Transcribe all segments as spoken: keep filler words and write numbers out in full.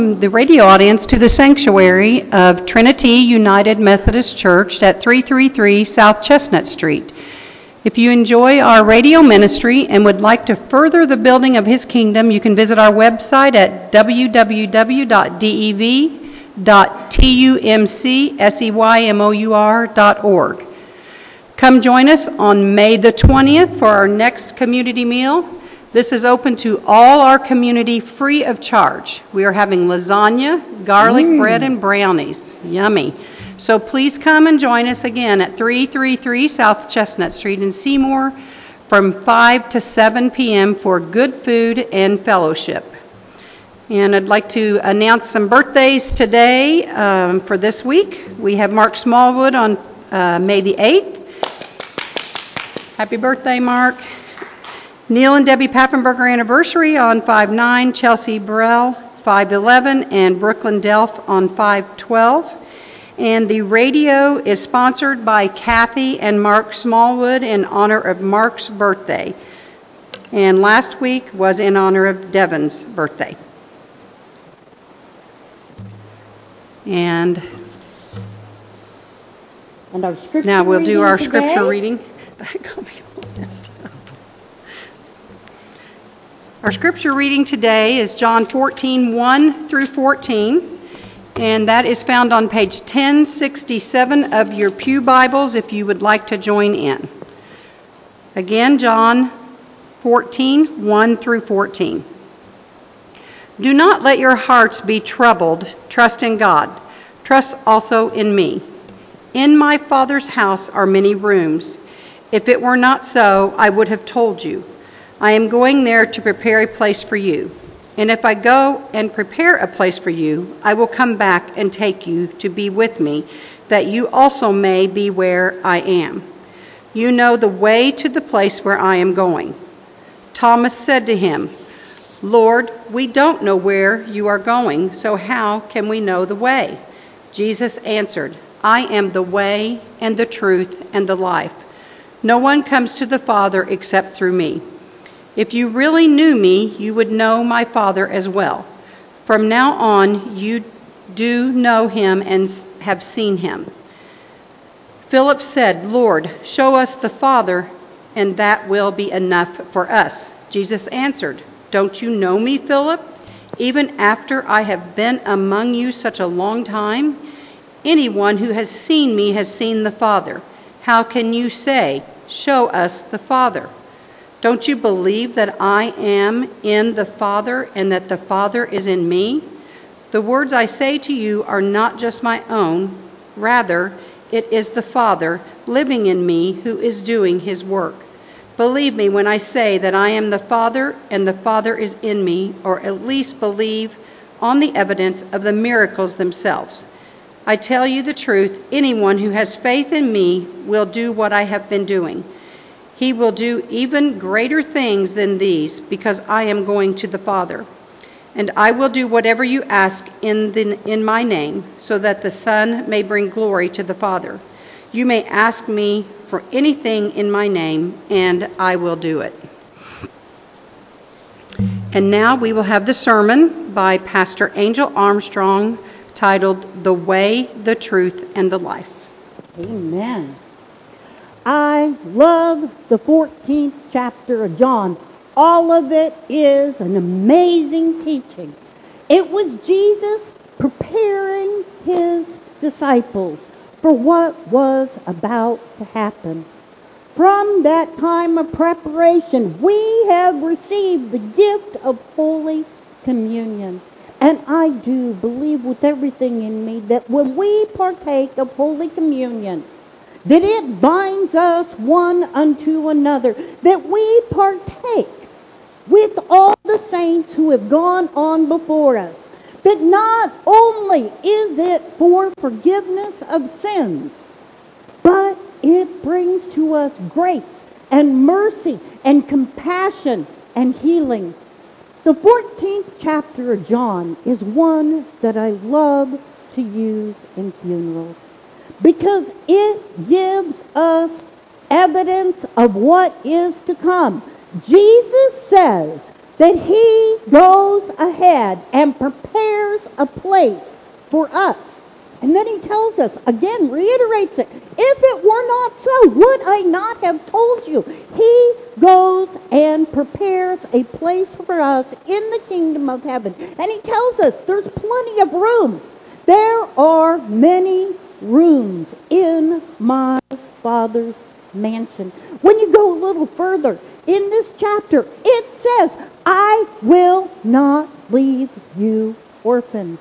the radio audience to the sanctuary of Trinity United Methodist Church at three thirty-three South Chestnut Street. If you enjoy our radio ministry and would like to further the building of His kingdom, you can visit our website at w w w dot dev dot tumcseymor dot org. Come join us on May the twentieth for our next community meal. This is open to all our community free of charge. We are having lasagna, garlic mm. bread, and brownies. Yummy. So please come and join us again at three thirty-three South Chestnut Street in Seymour from five to seven p.m. for good food and fellowship. And I'd like to announce some birthdays today um, for this week. We have Mark Smallwood on uh, May the eighth. Happy birthday, Mark. Neil and Debbie Paffenberger anniversary on five nine, Chelsea Burrell five eleven, and Brooklyn Delph on five twelve. And the radio is sponsored by Kathy and Mark Smallwood in honor of Mark's birthday. And last week was in honor of Devin's birthday. And, and our scripture now we'll do our today? scripture reading. Our scripture reading today is John fourteen, one through fourteen, and that is found on page ten sixty-seven of your Pew Bibles if you would like to join in. Again, John fourteen, one through fourteen. Do not let your hearts be troubled. Trust in God. Trust also in me. In my Father's house are many rooms. If it were not so, I would have told you. I am going there to prepare a place for you. And if I go and prepare a place for you, I will come back and take you to be with me, that you also may be where I am. You know the way to the place where I am going. Thomas said to him, Lord, we don't know where you are going, so how can we know the way? Jesus answered, I am the way and the truth and the life. No one comes to the Father except through me. If you really knew me, you would know my Father as well. From now on, you do know him and have seen him. Philip said, Lord, show us the Father, and that will be enough for us. Jesus answered, Don't you know me, Philip? Even after I have been among you such a long time? Anyone who has seen me has seen the Father. How can you say, show us the Father? Don't you believe that I am in the Father and that the Father is in me? The words I say to you are not just my own. Rather, it is the Father living in me who is doing his work. Believe me when I say that I am the Father and the Father is in me, or at least believe on the evidence of the miracles themselves. I tell you the truth, anyone who has faith in me will do what I have been doing. He will do even greater things than these, because I am going to the Father. And I will do whatever you ask in the, in my name, so that the Son may bring glory to the Father. You may ask me for anything in my name, and I will do it. And now we will have the sermon by Pastor Angel Armstrong, titled, The Way, the Truth, and the Life. Amen. I love the fourteenth chapter of John. All of it is an amazing teaching. It was Jesus preparing his disciples for what was about to happen. From that time of preparation, we have received the gift of Holy Communion. And I do believe with everything in me that when we partake of Holy Communion, that it binds us one unto another, that we partake with all the saints who have gone on before us, that not only is it for forgiveness of sins, but it brings to us grace and mercy and compassion and healing. The fourteenth chapter of John is one that I love to use in funerals, because it gives us evidence of what is to come. Jesus says that he goes ahead and prepares a place for us. And then he tells us, again, reiterates it, if it were not so, would I not have told you? He goes and prepares a place for us in the kingdom of heaven. And he tells us there's plenty of room. There are many rooms in my Father's mansion. When you go a little further in this chapter, it says, I will not leave you orphaned.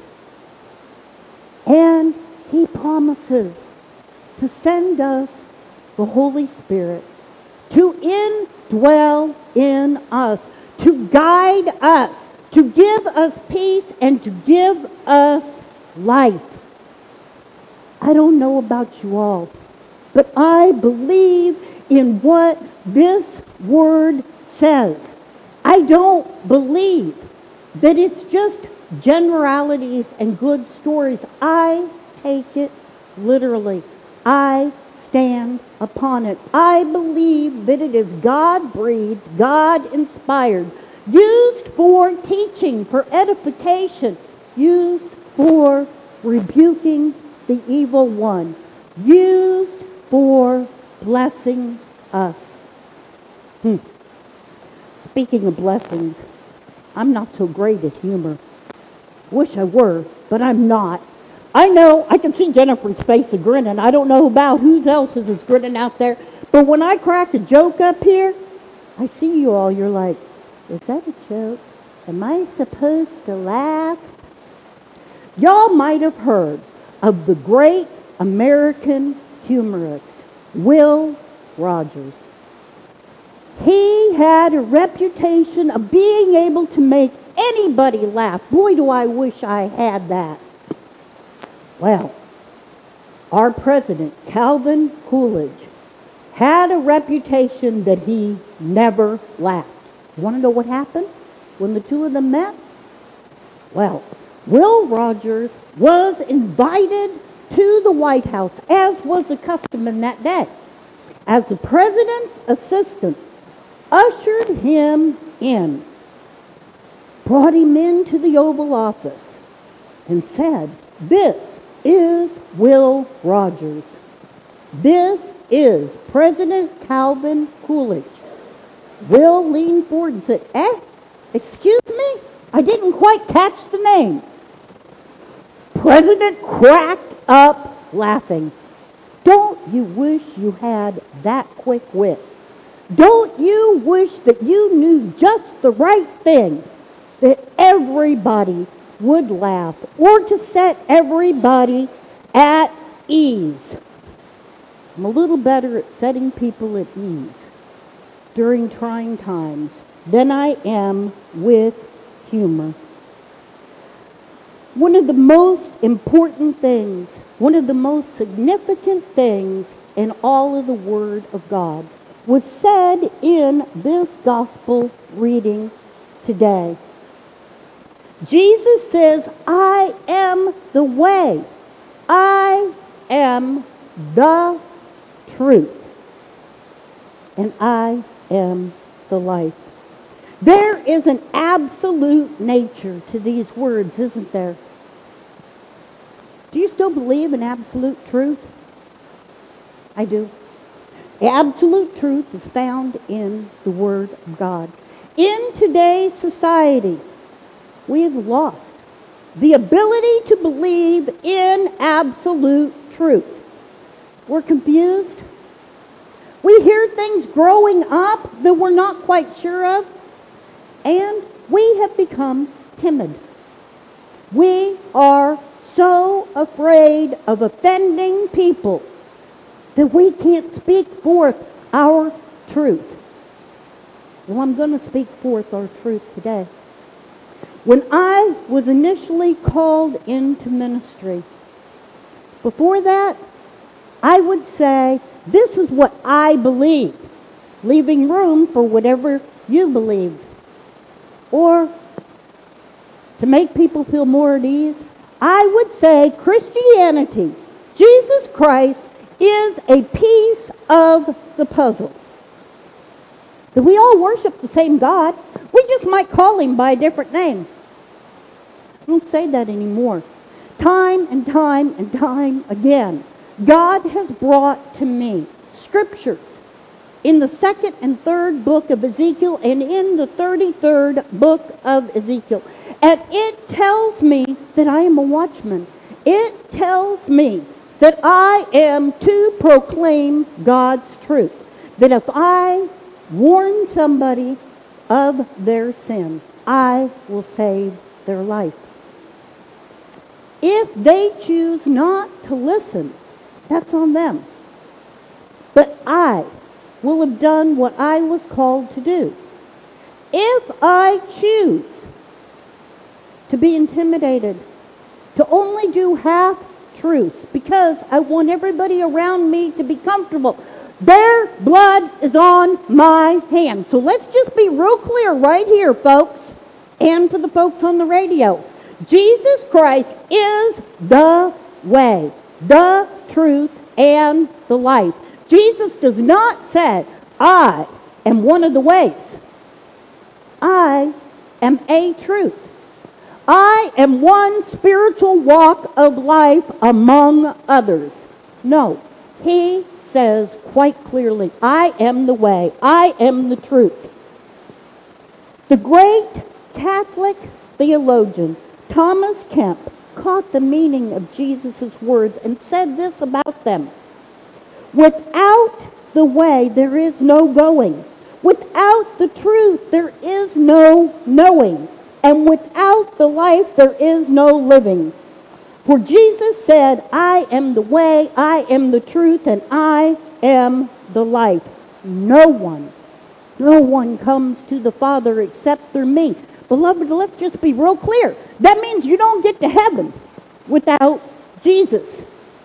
And he promises to send us the Holy Spirit to indwell in us, to guide us, to give us peace, and to give us life. I don't know about you all, but I believe in what this word says. I don't believe that it's just generalities and good stories. I take it literally. I stand upon it. I believe that it is God-breathed, God-inspired, used for teaching, for edification, used for rebuking the evil one, used for blessing us. Hmm. Speaking of blessings, I'm not so great at humor. Wish I were, but I'm not. I know, I can see Jennifer's face of grinning. I don't know about who else is grinning out there. But when I crack a joke up here, I see you all. You're like, is that a joke? Am I supposed to laugh? Y'all might have heard of the great American humorist, Will Rogers. He had a reputation of being able to make anybody laugh. Boy, do I wish I had that. Well, our president, Calvin Coolidge, had a reputation that he never laughed. You want to know what happened when the two of them met? Well, Will Rogers was invited to the White House, as was the custom in that day, as the president's assistant ushered him in, brought him into the Oval Office, and said, "This is Will Rogers. This is President Calvin Coolidge." Will leaned forward and said, "Eh? Excuse me? I didn't quite catch the name." President cracked up laughing. Don't you wish you had that quick wit? Don't you wish that you knew just the right thing that everybody would laugh, or to set everybody at ease? I'm a little better at setting people at ease during trying times than I am with humor. One of the most important things, one of the most significant things in all of the Word of God was said in this gospel reading today. Jesus says, "I am the way. I am the truth. And I am the life." There is an absolute nature to these words, isn't there? Do you still believe in absolute truth? I do. Absolute truth is found in the Word of God. In today's society, we have lost the ability to believe in absolute truth. We're confused. We hear things growing up that we're not quite sure of, and we have become timid. We are so afraid of offending people that we can't speak forth our truth. Well, I'm going to speak forth our truth today. When I was initially called into ministry, before that, I would say, this is what I believe, leaving room for whatever you believe. Or, to make people feel more at ease, I would say Christianity, Jesus Christ, is a piece of the puzzle. That we all worship the same God. We just might call him by a different name. I don't say that anymore. Time and time and time again, God has brought to me scriptures in the second and third book of Ezekiel and in the thirty-third book of Ezekiel. And it tells me that I am a watchman. It tells me that I am to proclaim God's truth. That if I warn somebody of their sin, I will save their life. If they choose not to listen, that's on them. But I will have done what I was called to do. If I choose to be intimidated, to only do half truths, because I want everybody around me to be comfortable, their blood is on my hands. So let's just be real clear right here, folks, and for the folks on the radio. Jesus Christ is the way, the truth, and the life. Jesus does not say, I am one of the ways. I am a truth. I am one spiritual walk of life among others. No, he says quite clearly, I am the way. I am the truth. The great Catholic theologian Thomas Kemp caught the meaning of Jesus' words and said this about them. Without the way, there is no going. Without the truth, there is no knowing. And without the life, there is no living. For Jesus said, I am the way, I am the truth, and I am the life. No one, no one comes to the Father except through me. Beloved, let's just be real clear. That means you don't get to heaven without Jesus.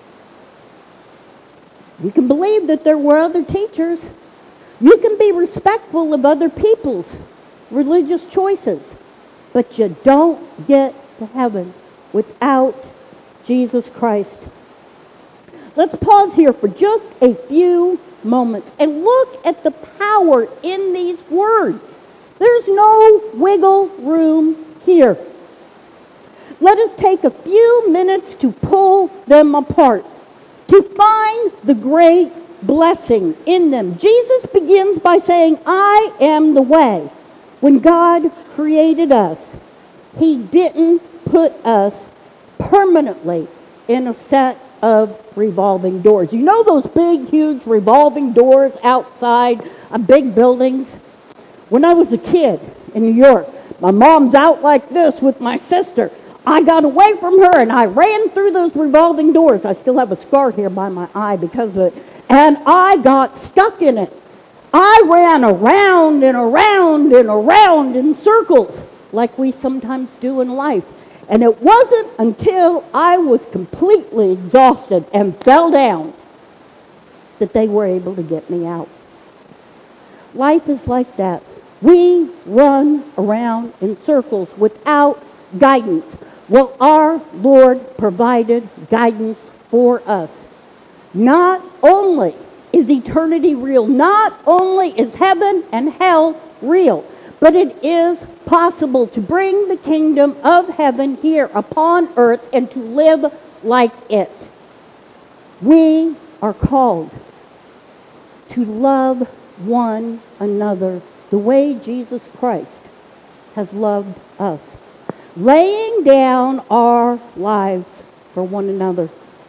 You can believe that there were other teachers. You can be respectful of other people's religious choices. But you don't get to heaven without Jesus Christ. Let's pause here for just a few moments and look at the power in these words. There's no wiggle room here. Let us take a few minutes to pull them apart, to find the great blessing in them. Jesus begins by saying, I am the way. When God created us, he didn't put us permanently in a set of revolving doors. You know those big, huge revolving doors outside of big buildings? When I was a kid in New York, my mom's out like this with my sister. I got away from her and I ran through those revolving doors. I still have a scar here by my eye because of it. And I got stuck in it. I ran around and around and around in circles like we sometimes do in life. And it wasn't until I was completely exhausted and fell down that they were able to get me out. Life is like that. We run around in circles without guidance. Well, our Lord provided guidance for us. Not only is eternity real, not only is heaven and hell real, but it is possible to bring the kingdom of heaven here upon earth and to live like it. We are called to love one another the way Jesus Christ has loved us, laying down our lives for one another.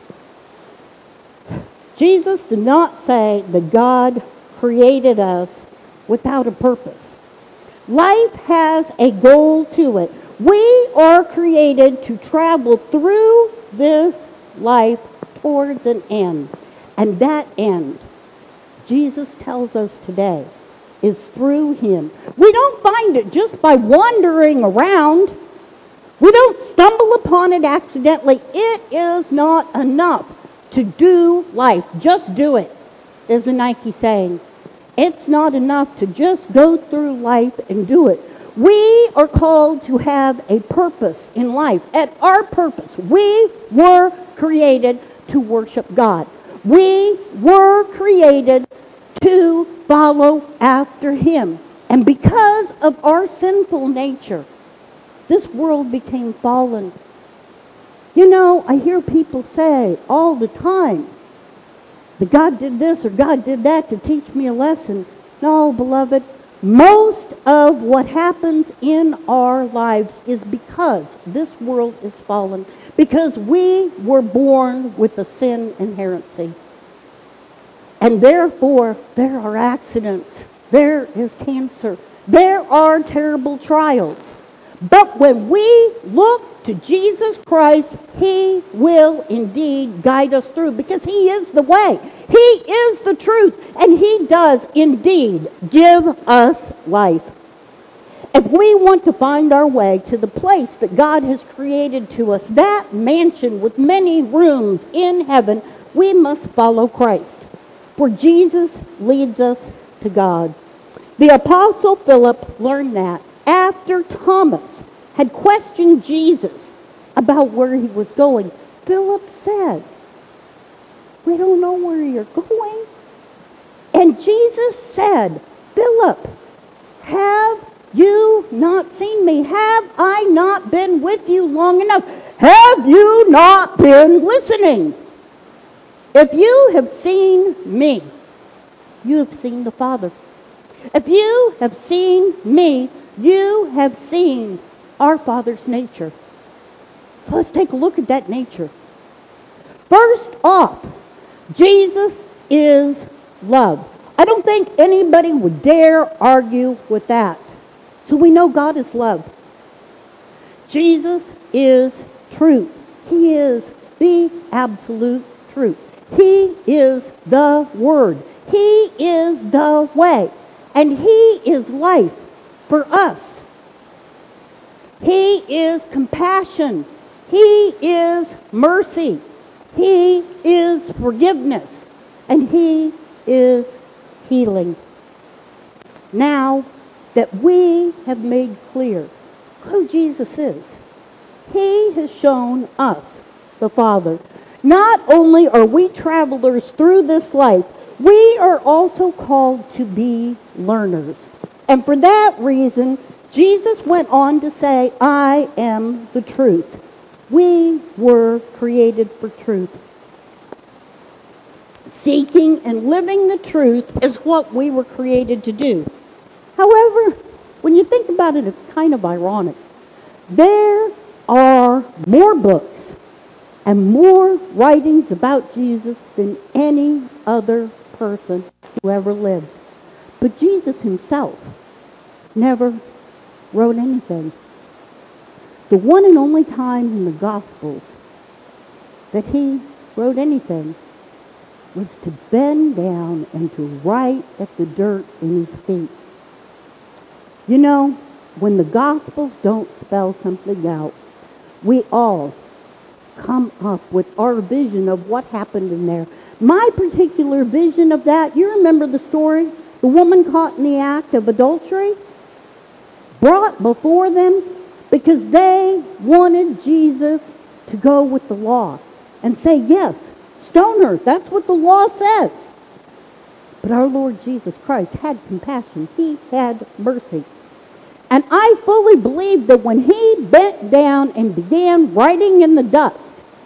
Jesus did not say that God created us without a purpose. Life has a goal to it. We are created to travel through this life towards an end. And that end, Jesus tells us today, is through him. We don't find it just by wandering around. We don't stumble upon it accidentally. It is not enough to do life. Just do it, is a Nike saying. It's not enough to just go through life and do it. We are called to have a purpose in life. And our purpose, we were created to worship God. We were created to follow after him. And because of our sinful nature, this world became fallen. You know, I hear people say all the time that God did this or God did that to teach me a lesson. No, beloved, most of what happens in our lives is because this world is fallen, because we were born with a sin inherency. And therefore, there are accidents, there is cancer, there are terrible trials. But when we look to Jesus Christ, He will indeed guide us through, because He is the way, He is the truth, and He does indeed give us life. If we want to find our way to the place that God has created to us, that mansion with many rooms in heaven, we must follow Christ, for Jesus leads us to God. The Apostle Philip learned that after Thomas had questioned Jesus about where he was going. Philip said, "We don't know where you're going." And Jesus said, "Philip, have you not seen me? Have I not been with you long enough? Have you not been listening? If you have seen me, you have seen the Father. If you have seen me, you have seen our Father's nature." So let's take a look at that nature. First off, Jesus is love. I don't think anybody would dare argue with that. So we know God is love. Jesus is truth. He is the absolute truth. He is the Word. He is the way. And He is life for us. He is compassion. He is mercy. He is forgiveness. And He is healing. Now that we have made clear who Jesus is, He has shown us the Father. Not only are we travelers through this life, we are also called to be learners. And for that reason, Jesus went on to say, "I am the truth." We were created for truth. Seeking and living the truth is what we were created to do. However, when you think about it, it's kind of ironic. There are more books and more writings about Jesus than any other person who ever lived. But Jesus Himself never wrote anything. The one and only time in the Gospels that He wrote anything was to bend down and to write at the dirt in His feet. You know, when the Gospels don't spell something out, we all come up with our vision of what happened in there. My particular vision of that, you remember the story? The woman caught in the act of adultery, brought before them because they wanted Jesus to go with the law and say, "Yes, stone her. That's what the law says." But our Lord Jesus Christ had compassion. He had mercy. And I fully believe that when He bent down and began writing in the dust,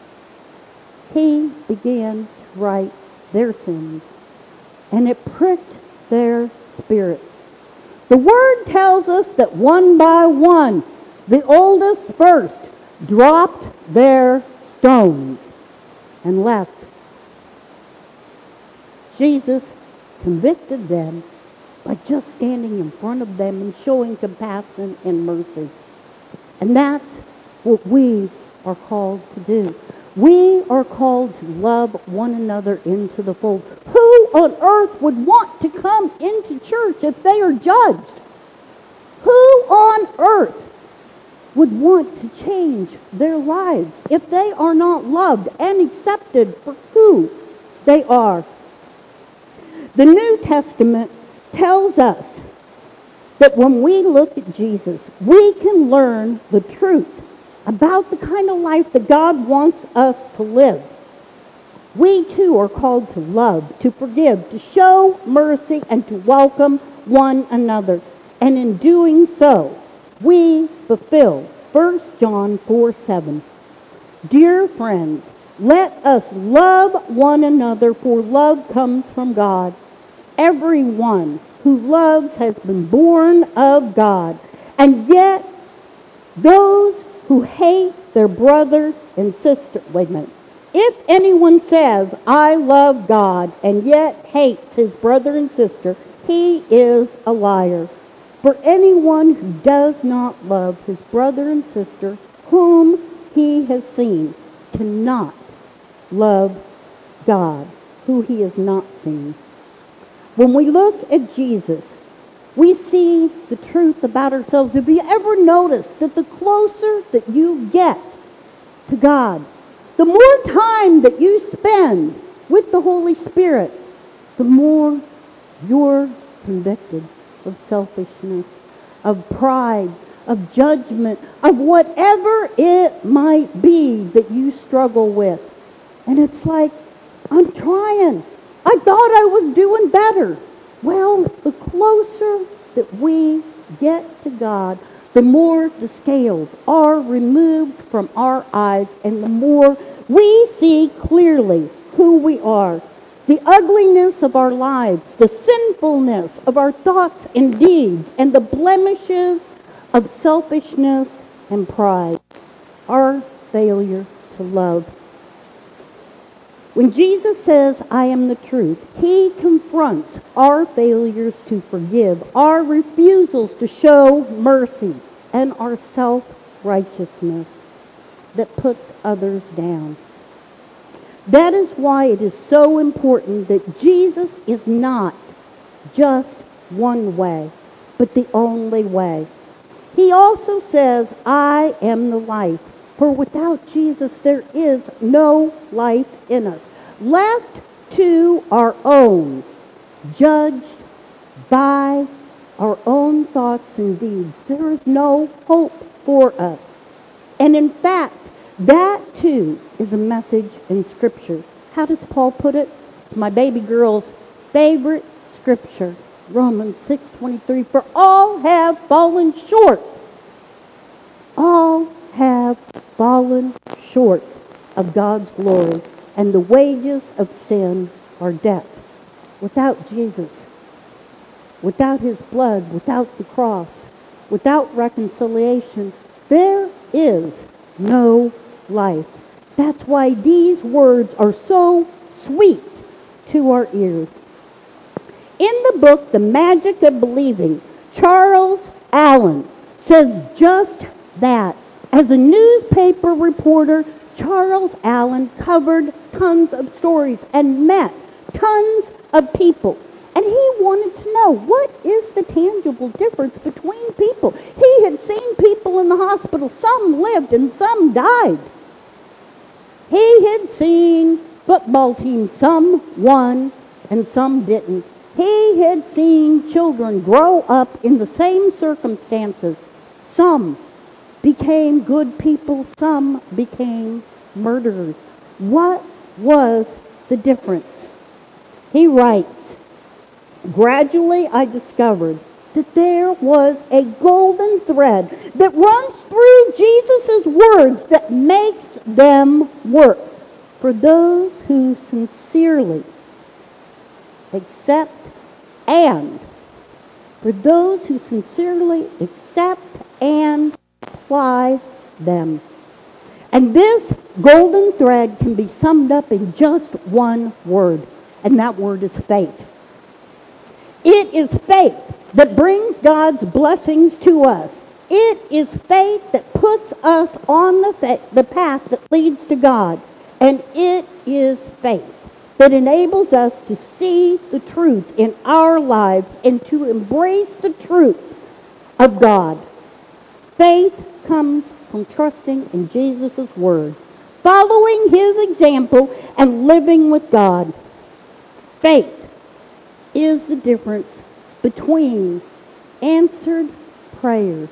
He began to write their sins. And it pricked their spirits. The Word tells us that one by one, the oldest first dropped their stones and left. Jesus convicted them by just standing in front of them and showing compassion and mercy. And that's what we are called to do. We are called to love one another into the fold. Who on earth would want to come into church if they are judged? Who on earth would want to change their lives if they are not loved and accepted for who they are? The New Testament tells us that when we look at Jesus, we can learn the truth about the kind of life that God wants us to live. We too are called to love, to forgive, to show mercy, and to welcome one another. And in doing so, we fulfill First John four seven. Dear friends, let us love one another, for love comes from God. Everyone who loves has been born of God. And yet, those who hate their brother and sister, wait a minute. If anyone says, I love God, and yet hates his brother and sister, he is a liar. For anyone who does not love his brother and sister, whom he has seen, cannot love God, who he has not seen. When we look at Jesus, we see the truth about ourselves. Have you ever noticed that the closer that you get to God, the more time that you spend with the Holy Spirit, the more you're convicted of selfishness, of pride, of judgment, of whatever it might be that you struggle with. And it's like, I'm trying. I thought I was doing better. Well, the closer that we get to God, the more the scales are removed from our eyes, and the more we see clearly who we are. The ugliness of our lives, the sinfulness of our thoughts and deeds, and the blemishes of selfishness and pride, our failure to love. When Jesus says, I am the truth, he confronts our failures to forgive, our refusals to show mercy, and our self-righteousness that puts others down. That is why it is so important that Jesus is not just one way, but the only way. He also says, I am the life. For without Jesus, there is no life in us. Left to our own, judged by our own thoughts and deeds, there is no hope for us. And in fact, that too is a message in Scripture. How does Paul put it? It's my baby girl's favorite Scripture, Romans six twenty-three. For all have fallen short. All have fallen short of God's glory, and the wages of sin are death. Without Jesus, without his blood, without the cross, without reconciliation, there is no life. That's why these words are so sweet to our ears. In the book, The Magic of Believing, Charles Allen says just that. As a newspaper reporter, Charles Allen covered tons of stories and met tons of people. And he wanted to know, what is the tangible difference between people? He had seen people in the hospital. Some lived and some died. He had seen football teams. Some won and some didn't. He had seen children grow up in the same circumstances. Some became good people. Some became murderers. What was the difference? He writes, gradually I discovered that there was a golden thread that runs through Jesus' words that makes them work for those who sincerely accept and for those who sincerely accept and apply them. And this golden thread can be summed up in just one word, and that word is faith. It is faith that brings God's blessings to us. It is faith that puts us on the, fa- the path that leads to God. And it is faith that enables us to see the truth in our lives and to embrace the truth of God. Faith comes from trusting in Jesus' word, following his example, and living with God. Faith is the difference between answered prayers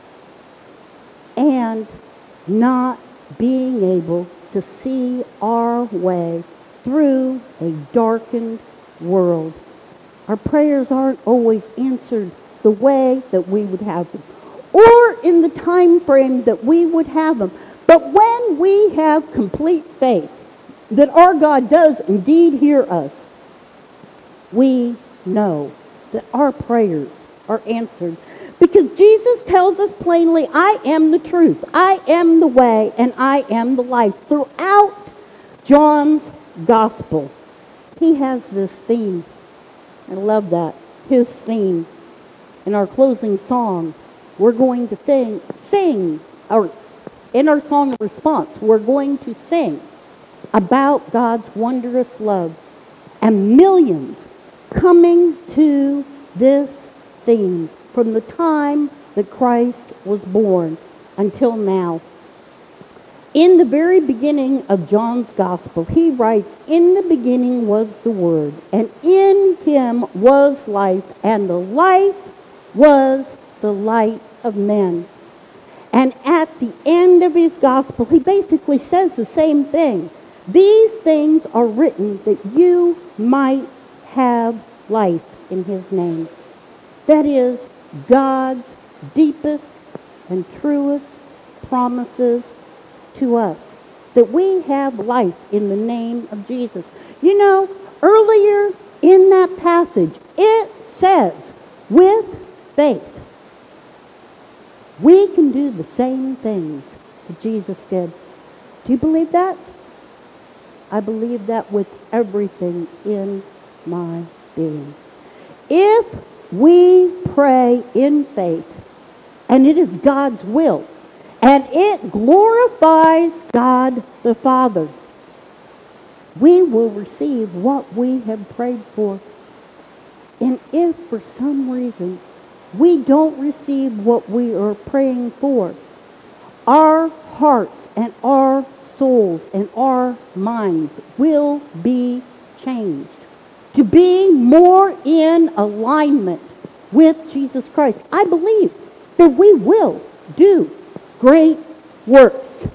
and not being able to see our way through a darkened world. Our prayers aren't always answered the way that we would have them, or in the time frame that we would have them. But when we have complete faith that our God does indeed hear us, we know that our prayers are answered. Because Jesus tells us plainly, I am the truth, I am the way, and I am the life. Throughout John's gospel, he has this theme. I love that. His theme. In our closing song, we're going to sing, sing or in our song of response, we're going to sing about God's wondrous love, and millions coming to this theme from the time that Christ was born until now. In the very beginning of John's Gospel, he writes, in the beginning was the Word, and in him was life, and the life was the light of men. And at the end of his Gospel, he basically says the same thing. These things are written that you might have life in his name. That is God's deepest and truest promises to us, that we have life in the name of Jesus. You know, earlier in that passage, it says, with faith, we can do the same things that Jesus did. Do you believe that? I believe that with everything in my being. If we pray in faith, and it is God's will, and it glorifies God the Father, we will receive what we have prayed for. And if for some reason we don't receive what we are praying for, our hearts and our souls and our minds will be changed to be more in alignment with Jesus Christ. I believe that we will do great works.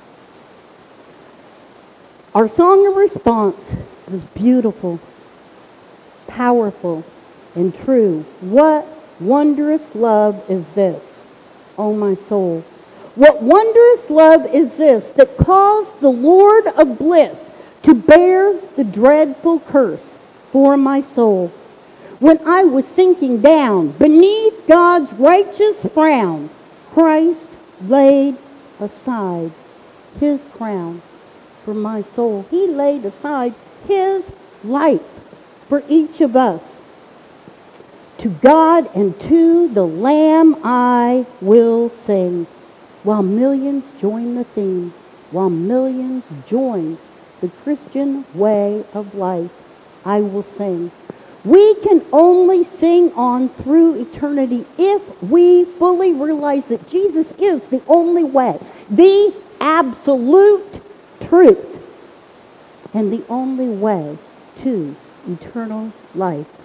Our song of response is beautiful, powerful, and true. What wondrous love is this, O my soul? What wondrous love is this that caused the Lord of bliss to bear the dreadful curse for my soul? When I was sinking down beneath God's righteous frown, Christ laid aside his crown for my soul. He laid aside his life for each of us. To God and to the Lamb I will sing, while millions join the theme, while millions join the Christian way of life, I will sing. We can only sing on through eternity if we fully realize that Jesus is the only way, the absolute truth, and the only way to eternal life.